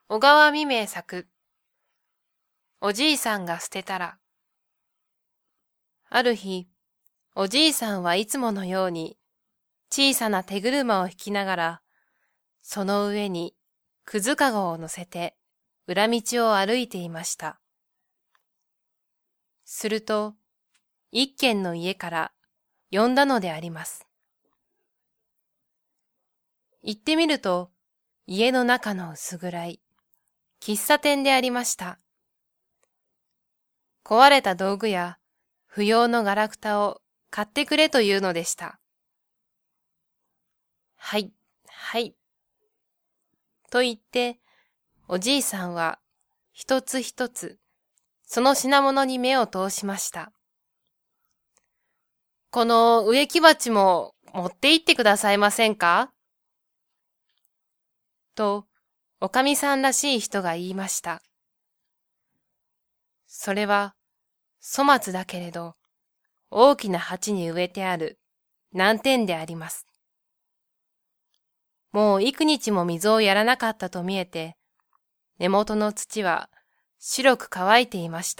小川未明作、おじいさんが捨てたら。ある日、おじいさんはいつものように小さな手車を引きながら、その上にくずかごを乗せて裏道を歩いていました。すると、一軒の家から呼んだのであります。行ってみると、家の中の薄暗い喫茶店でありました。壊れた道具や不要のガラクタを買ってくれというのでした。はい、はい。と言って、おじいさんは一つ一つその品物に目を通しました。この植木鉢も持って行ってくださいませんかと、おかみさんらしい人が言いました。それは、粗末だけれど、大きな鉢に植えてある南天であります。もう幾日も水をやらなかったと見えて、根元の土は白く乾いていました。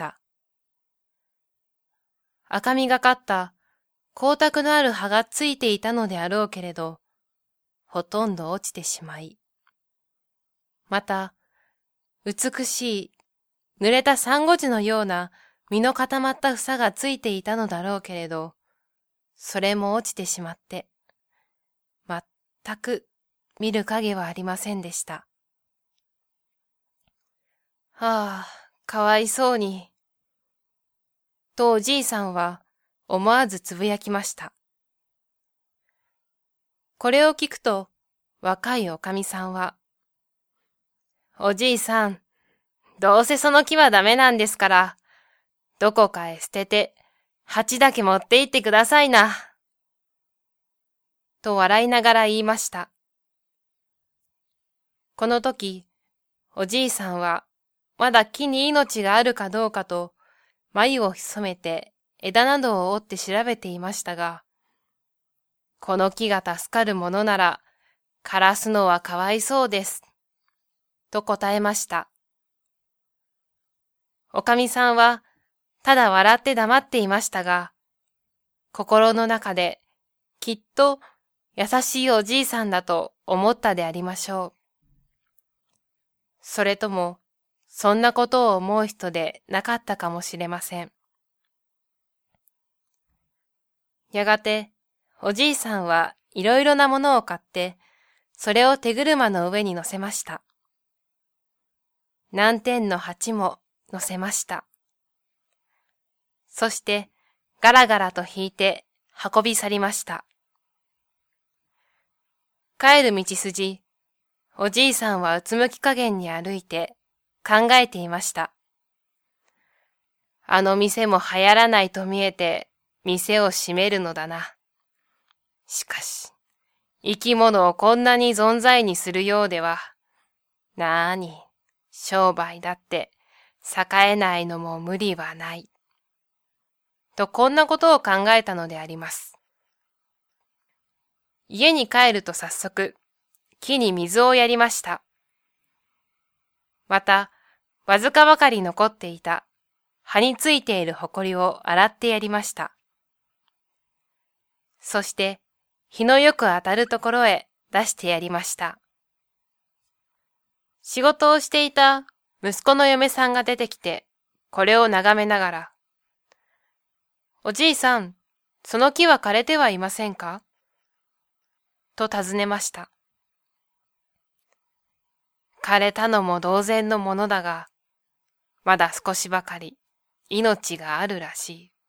赤みがかった光沢のある葉がついていたのであろうけれど、ほとんど落ちてしまい、また、美しい濡れたサンゴ樹のような実の固まった房がついていたのだろうけれど、それも落ちてしまって、全く見る影はありませんでした。はあ、かわいそうに。とおじいさんは思わずつぶやきました。これを聞くと、若いおかみさんは、おじいさん、どうせその木はダメなんですから、どこかへ捨てて、鉢だけ持って行ってくださいな。と笑いながら言いました。この時、おじいさんは、まだ木に命があるかどうかと、眉を潜めて枝などを折って調べていましたが、この木が助かるものなら、枯らすのはかわいそうです。と答えました。おかみさんは、ただ笑って黙っていましたが、心の中で、きっと優しいおじいさんだと思ったでありましょう。それとも、そんなことを思う人でなかったかもしれません。やがて、おじいさんはいろいろなものを買って、それを手車の上に乗せました。南天の鉢も乗せました。そして、ガラガラと引いて運び去りました。帰る道筋、おじいさんはうつむき加減に歩いて考えていました。あの店も流行らないと見えて店を閉めるのだな。しかし、生き物をこんなに存在にするようでは、なーに、商売だって栄えないのも無理はない。とこんなことを考えたのであります。家に帰ると早速、木に水をやりました。また、わずかばかり残っていた葉についているほこりを洗ってやりました。そして、日のよく当たるところへ出してやりました。仕事をしていた息子の嫁さんが出てきて、これを眺めながら、おじいさん、その木は枯れてはいませんかと尋ねました。枯れたのも同然のものだが、まだ少しばかり命があるらしい。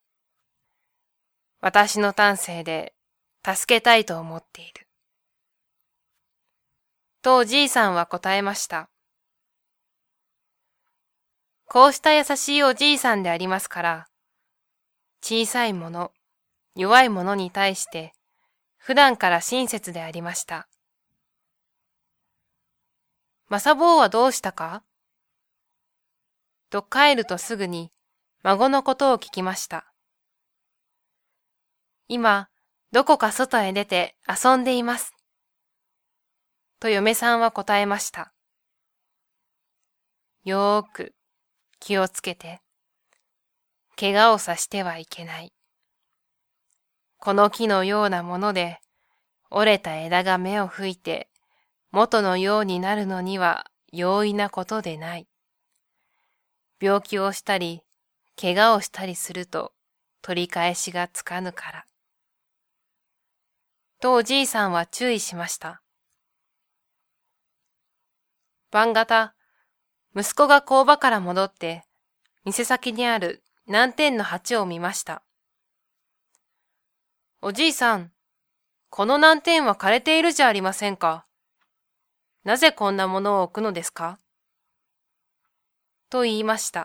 私の丹精で助けたいと思っている。とおじいさんは答えました。こうした優しいおじいさんでありますから、小さいもの、弱いものに対して、普段から親切でありました。マサ坊はどうしたかと帰るとすぐに孫のことを聞きました。今、どこか外へ出て遊んでいます。と嫁さんは答えました。 よーく気をつけて。怪我をさしてはいけない。この木のようなもので、折れた枝が芽を吹いて、元のようになるのには容易なことでない。病気をしたり、怪我をしたりすると取り返しがつかぬから。とおじいさんは注意しました。晩方、息子が工場から戻って、店先にある南天の鉢を見ました。おじいさん、この南天は枯れているじゃありませんか。なぜこんなものを置くのですかと言いました。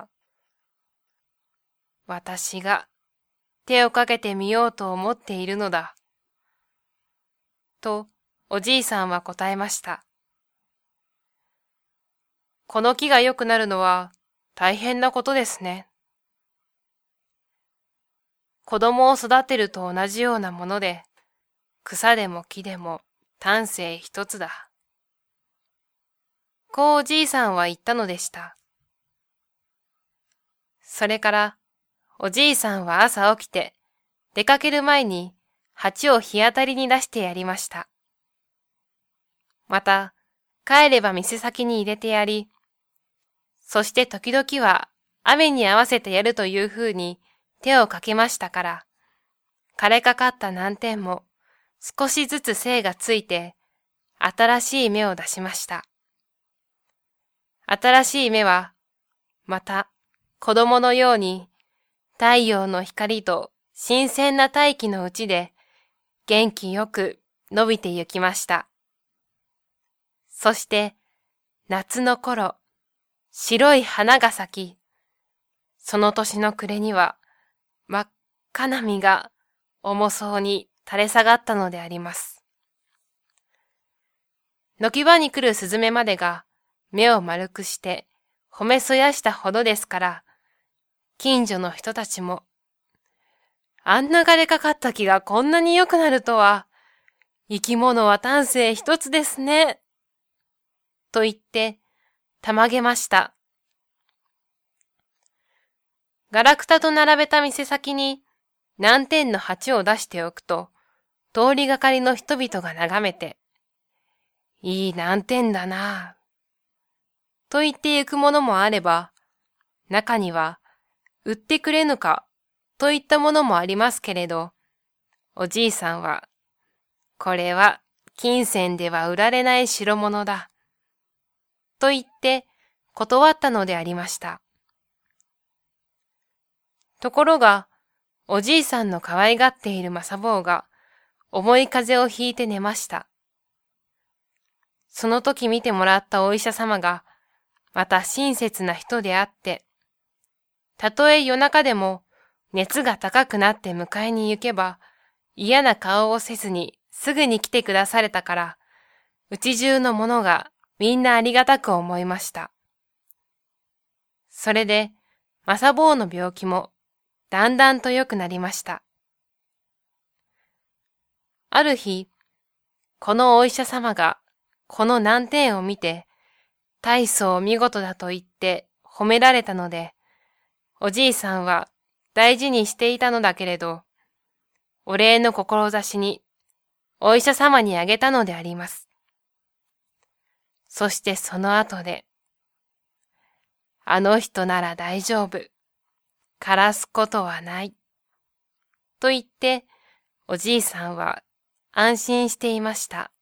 私が手をかけてみようと思っているのだ。とおじいさんは答えました。この木が良くなるのは大変なことですね。子供を育てると同じようなもので、草でも木でも丹精一つだ。こうおじいさんは言ったのでした。それからおじいさんは朝起きて出かける前に鉢を日当たりに出してやりました。また帰れば店先に入れてやり、そして時々は雨に合わせてやるというふうに手をかけましたから、枯れかかった南天も少しずつ精がついて新しい芽を出しました。新しい芽はまた子供のように太陽の光と新鮮な大気のうちで元気よく伸びてゆきました。そして夏の頃、白い花が咲き、その年の暮れには真っ赤な実が重そうに垂れ下がったのであります。軒場に来るスズメまでが目を丸くして褒めそやしたほどですから、近所の人たちも、あんな枯れかかった木がこんなに良くなるとは、生き物は丹精一つですね。と言って、たまげました。ガラクタと並べた店先に南天の鉢を出しておくと、通りがかりの人々が眺めて、いい南天だなぁ。と言ってゆくものもあれば、中には、売ってくれぬか、といったものもありますけれど、おじいさんは、これは金銭では売られない代物だ。と言って断ったのでありました。ところが、おじいさんの可愛がっているまさ坊が、重い風邪をひいて寝ました。その時見てもらったお医者様が、また親切な人であって、たとえ夜中でも熱が高くなって迎えに行けば、嫌な顔をせずにすぐに来てくだされたから、うち中の者がみんなありがたく思いました。それで、まさ坊の病気もだんだんと良くなりました。ある日、このお医者様がこの南天を見て、大層見事だと言って褒められたので、おじいさんは大事にしていたのだけれど、お礼の志にお医者様にあげたのであります。そしてその後で、あの人なら大丈夫、枯らすことはない、と言っておじいさんは安心していました。